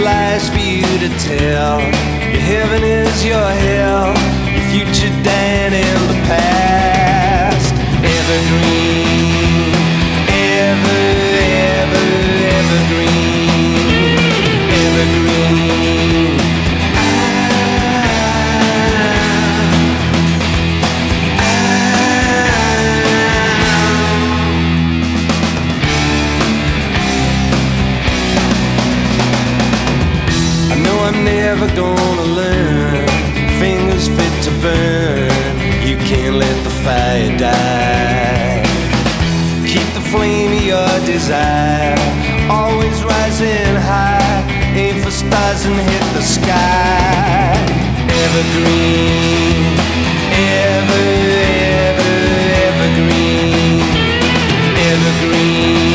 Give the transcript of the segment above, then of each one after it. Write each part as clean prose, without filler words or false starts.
lies for you to tell. Your heaven is your hell, your future dead in the past. Evergreen, evergreen, evergreen. I'm never gonna learn, fingers fit to burn. You can't let the fire die. Keep the flame of your desire always rising high. Aim for stars and hit the sky. Evergreen, evergreen, evergreen.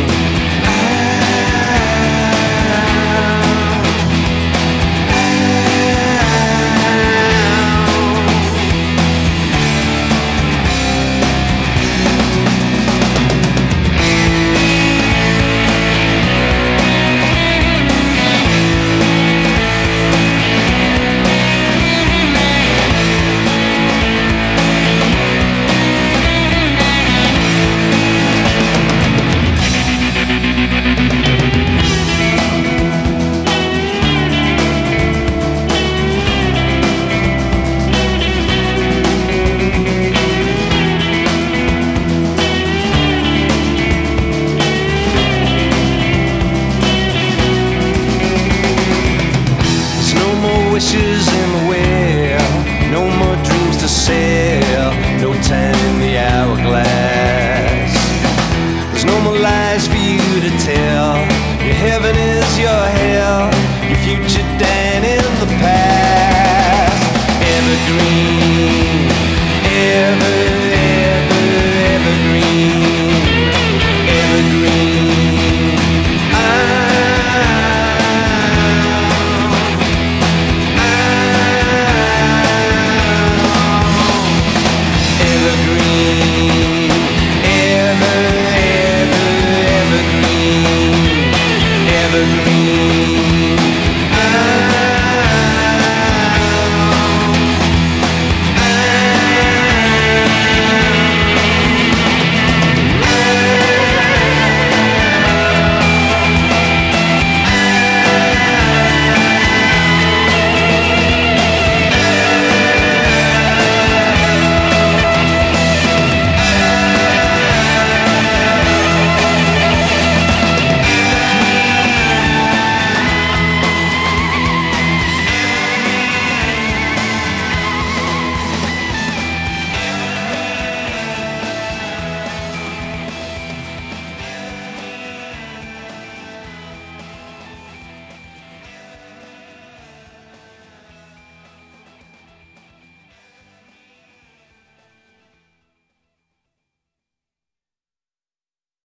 Wishes in the well, no more dreams to sell, no time in the hourglass. There's no more lies for you to tell. Your heaven is your hell, your future dead in the past. Evergreen, evergreen, evergreen. Evergreen.